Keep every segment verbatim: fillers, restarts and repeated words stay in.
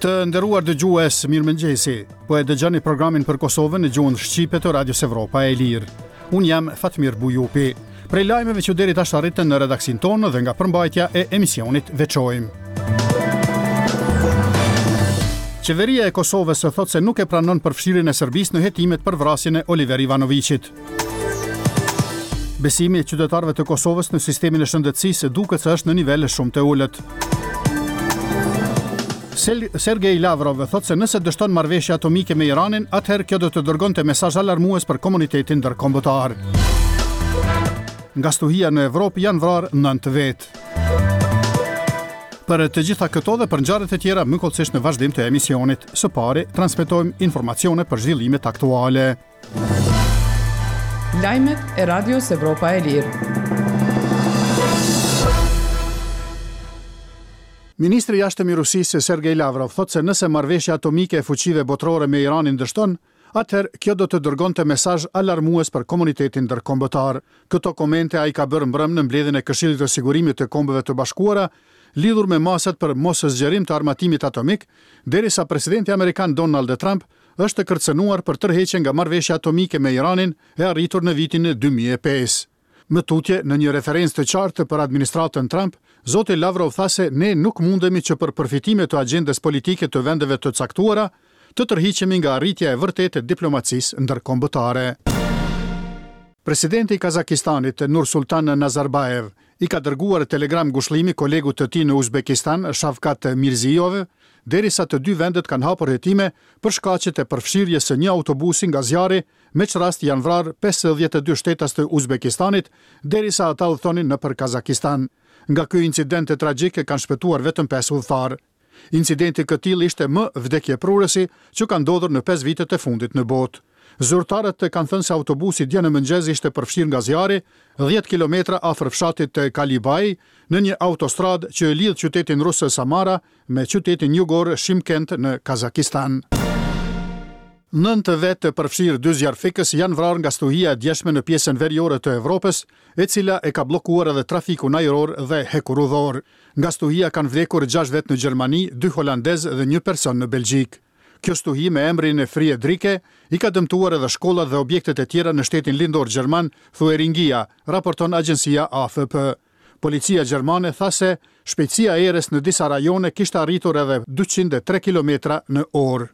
Të nderuar dëgjues, mirëmëngjesi. Po e dëgjoni programin për Kosovën në gjuhën shqipe të Radios Evropa e Lirë. Unë jam Fatmir Bujupi. Prej lajmeve që deri tash arritën në redaksin tonë dhe nga përmbajtja e emisionit veçojmë. Qeveria e Kosovës thotë se nuk e pranon përfshirjen e Serbisë në hetimet për vrasjen e Oliver Ivanovićit. Besimi i qytetarëve të Kosovës në sistemin e shëndetësisë duket se është në nivele shumë të ulët. Sergej Lavrov thotë se nëse dështon marrëveshje atomike me Iranin, atëherë kjo do të dërgonte mesazh alarmues për komunitetin ndërkombëtar. Nga stuhia në Evropë janë vrarë nëntë vetë. Për të gjitha këto dhe për ngjarjet e tjera më kollësisht në vazhdim të emisionit, së pari transmetojmë informacione për zhvillimet aktuale. Lajmet e Radios Evropa e Lirë. Ministri i jashtëm i Rusisë Sergej Lavrov thotë se nëse marrëveshja atomike e fuqive botërore me Iranin dështon, atëherë kjo do të dërgonte mesazh alarmues për komunitetin ndërkombëtar. Këto komente ai ka bërë mbrëm në mbledhjen e Këshillit të Sigurimit të Kombeve të Bashkuara, lidhur me masat për moszgjerim të armatimit atomik, derisa presidenti amerikan Donald Trump është kërcënuar për tërheqjen nga marrëveshja atomike me Iranin e arritur në vitin dy mijë e pesë. Më tutje, në një referencë të qartë për administratën Trump, zoti Lavrov tha se ne nuk mundemi që për përfitime të agjendës politike të vendeve të caktuara, të tërhiqemi nga arritja e vërtetë e diplomacisë ndërkombëtare. Presidenti i Kazakistanit Nursultan Nazarbayev i ka dërguar telegram ngushëllimi kolegut të tij në Uzbekistan, Shavkat Mirziyoyev, derisa të dy vendet kanë hapur hetime për shkaqet e përfshirjes së një autobusi nga zjarri, me që rast janë vrarë pesëdhjetë e dy shtetas të Uzbekistanit, derisa ata udhtonin nëpër Kazakistan. Nga ky incident tragjik kanë shpëtuar vetëm pesë udhëtar. Incidenti këtill ishte më vdekjeprurësi që ka ndodhur në pesë vitet e fundit në botë. Zyrtarët kanë thënë se autobusi dje në mëngjes ishte përfshirë nga zjarri dhjetë kilometra afër fshatit të Kalibai në një autostradë që e lidh qytetin rus Samara me qytetin jugor Shimkent në Kazakistan. Nëntë vetë të përfshirë dy zjarfikës janë vrarë nga stuhia e djeshme në pjesën veriore të Evropës, e cila e ka bllokuar edhe trafikun ajror dhe hekurudhor. Nga stuhia kanë vdekur gjashtë vetë në Gjermani, dy holandezë dhe një person në Belgjik. Kjo stuhi me emrin e Friedrike i ka dëmtuar edhe shkollat dhe objektet e tjera në shtetin lindor gjerman Thuringia, raporton agjencia A F P. Policia gjermane tha se shpejtësia e erës në disa rajone kishte arritur edhe dyqind e tre kilometra në orë.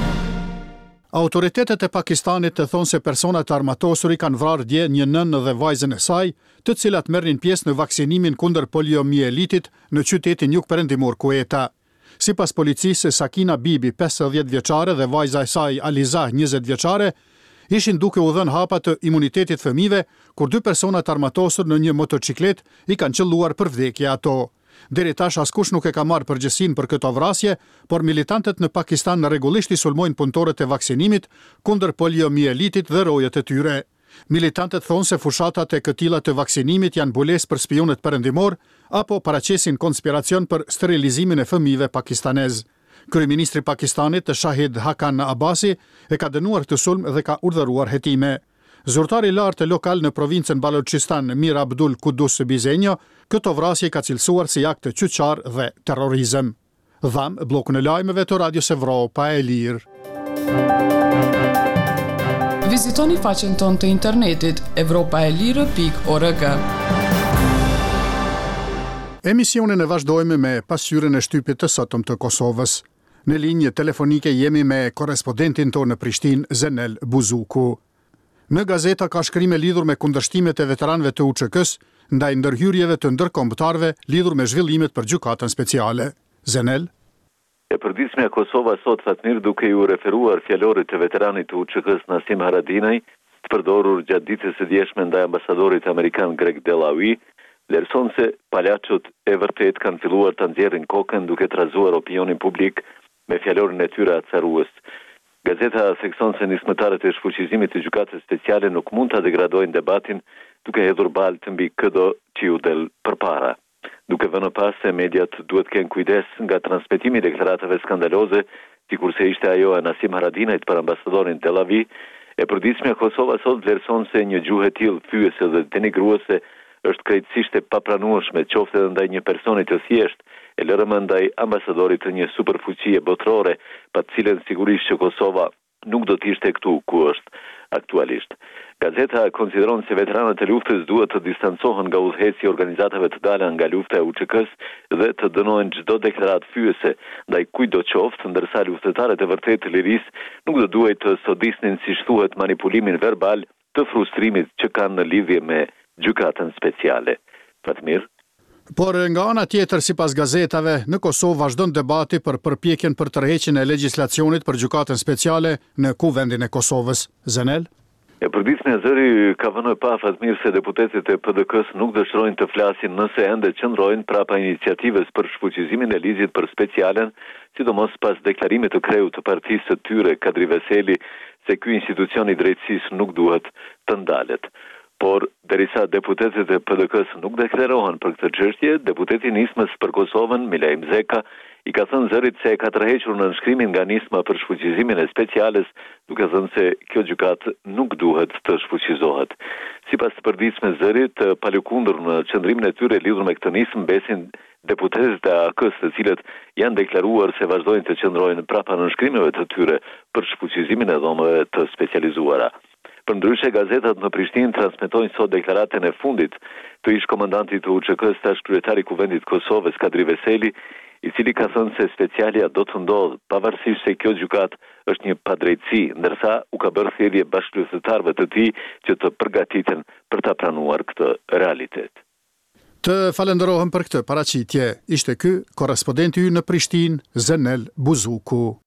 Autoritetet e Pakistanit të thonë se personat armatosur i kanë vrarë dje një nënë dhe vajzën e saj, të cilat merrnin pjesë në vaksinimin kundër poliomielitit në qytetin jugperëndimor Kuweta. Sipas policisë, Sakina Bibi, pesëdhjetë vjeçare dhe vajza e saj Aliza, njëzet vjeçare, ishin duke u dhënë hapa të imunitetit fëmijëve, kur dy personat armatosur në një motociklet i kanë qelluar për vdekje ato. Deri tash askush nuk e ka marrë përgjegjësinë për këtë vrasje, por militantët në Pakistan rregullisht i sulmojnë punëtorët e vaksinimit kundër poliomielitit dhe rojët e tyre. Militantët thonë se fushatat e këtilla të vaksinimit janë bulesë për spionët perëndimor apo paraqesin konspiracion për sterilizimin e fëmijëve pakistanez. Kryeministri i Pakistanit, Shahid Hakan Abbasi, e ka dënuar këtë sulm dhe ka urdhëruar hetime. Zyrtari i lartë lokal në provincën Balochistan, Mir Abdul Kudus Bizenjo, këto vrasje ka cilësuar si akt qyçar dhe terrorizëm. Dham bllokun e lajmeve të Radios Evropa e Lirë. Vizitoni faqen tonë të internetit evropaelire pikë org. Emisionin e vazhdojmë me pasqyrën e shtypit të sotëm të Kosovës. Në linjë telefonike jemi me korrespondentin tonë në Prishtinë, Zenel Buzuku. Në gazeta ka shkrime lidhur me kundërshtimet e veteranëve të U Ç K-s ndaj ndërhyrjeve të ndërkombëtarëve lidhur me zhvillimet për gjykatën speciale. Zenel? E përditshmja Kosova sot, Fatmir, duke ju referuar fjalorit të veteranit të U Ç K-s Nasim Haradinaj, të përdorur gjatë ditës së djeshme ndaj ambasadorit amerikan Greg Delawi, vlerëson se palachut e vërtet kanë filluar të nxjerrin kokën duke trazuar opinionin publik me fjalorin e tyre acarues. Gazeta thekson se nismëtarët e shfuqizimit të gjykatës speciale nuk mund të degradojnë debatin duke hedhur balë të mbi këdo që ju del përpara. Duke vënë pas se mediat duhet kenë kujdes nga transmetimi i deklaratave skandaloze, sikurse ishte ajo e Nasim Haradinajt për ambasadorin Tel Aviv, e përditshmja Kosova sot vlerëson se një gjuhë e tillë fyese dhe denigruese është krejtësisht e papranueshme, qoftë edhe ndaj një personi të thjeshtë e lërë ndaj ambasadorit të një superfuqie botërore, pa të cilën sigurisht që Kosova nuk do t'ishte këtu ku është aktualisht. Gazeta konsideron se veteranët e luftës duhet të distancohen nga udhëheci i organizatave të dalë nga lufta e U Ç K-s dhe të dënojnë çdo deklaratë fyese ndaj kujdo qoftë, ndërsa luftëtarët e vërtetë të lirisë nuk do duhet të sodisnin, siç thuhet, manipulimin verbal të frustrimit që kanë në lidhje me gjykatën speciale. Fatmir. Por nga ana tjetër, sipas gazetave, në Kosovë vazhdon debati për përpjekjen për tërheqjen e legjislacionit për gjykatën speciale në Kuvendin e Kosovës. Zenel? E përditshme e zëri ka vënë pa Fatmir se deputetët e P D K-s nuk dëshirojnë të flasin nëse ende qëndrojnë prapa iniciativës për shfuqizimin e ligjit për specialen, sidomos pas deklarimit të kreut të partisë së tyre, Kadri Veseli, se ky institucion i drejtësisë nuk duhet të ndalet. Por, derisa deputetët e P D K-s nuk deklarohen për këtë çështje, deputeti Nismës për Kosovën, Milajm Zeka, i ka thënë zërit se ka tërhequr në nënshkrimin nga Nisma për shfuqizimin e speciales, duke thënë se kjo gjykatë nuk duhet të shfuqizohet. Sipas të përditshme zërit, pa lëkundur në qëndrimin e tyre lidhur me këtë nismë, besin deputetët e A K-s, të cilët janë deklaruar se vazhdojnë të qëndrojnë prapa nënshkrimeve të tyre për shfuqizimin e dhomave të specializuara. Përndryshe, gazetat në Prishtinë transmetojnë sot deklaratën e fundit të ish komandantit të U Ç K-s, tash kryetari i Kuvendit të Kosovës, Kadri Veseli, i cili ka thënë se specialia do të ndodhë pavarësisht se kjo gjykatë është një padrejtësi, ndërsa u ka bërë thirrje bashkëluftëtarëve të tij që të përgatiten për ta pranuar këtë realitet. Të falenderohem për këtë paraqitje. Ishte ky korrespondenti ynë në Prishtinë, Zenel Buzuku.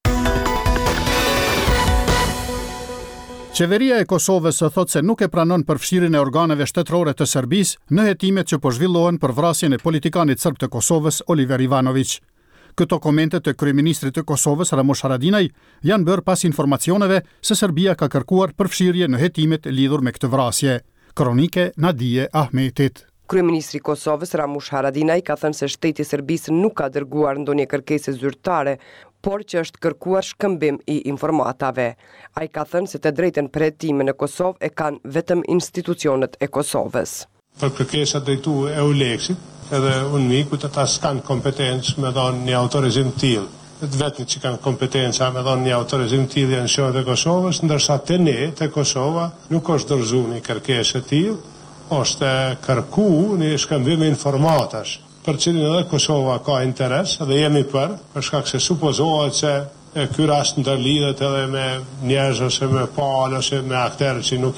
Qeveria e Kosovës thotë se nuk e pranon përfshirjen e organeve shtetërore të Serbisë në hetimet që po zhvillohen për vrasjen e politikanit serb të Kosovës, Oliver Ivanović. Këto komente të kryeministrit të Kosovës, Ramush Haradinaj, janë bërë pas informacioneve se Serbia ka kërkuar përfshirje në hetimet lidhur me këtë vrasje. Kronike Nadije Ahmetit. Kryeministri i Kosovës, Ramush Haradinaj, ka thënë se shteti i Serbisë nuk ka dërguar ndonjë kërkesë zyrtare, por që është kërkuar shkëmbim i informatave. Ai ka thënë se të drejtën për hetime në Kosovë e kanë vetëm institucionet e Kosovës. Për kërkesa drejtu e U L E X-it, edhe unë miku të ta s'kanë kompetencë me dhënë një autorizim tillë. Të vetëm që kanë kompetenca me dhënë një autorizim tillë janë shoqët e Kosovës, ndërsa te ne, te Kosova, nuk është dorëzuar një kërkesë e tillë, është kërkuar një shkëmbim informatash, për cilin edhe Kosova ka interes dhe jemi për, për shkak se supozohet se ky rast ndërlidhet edhe me njerëz ose me palë ose me aktorë që nuk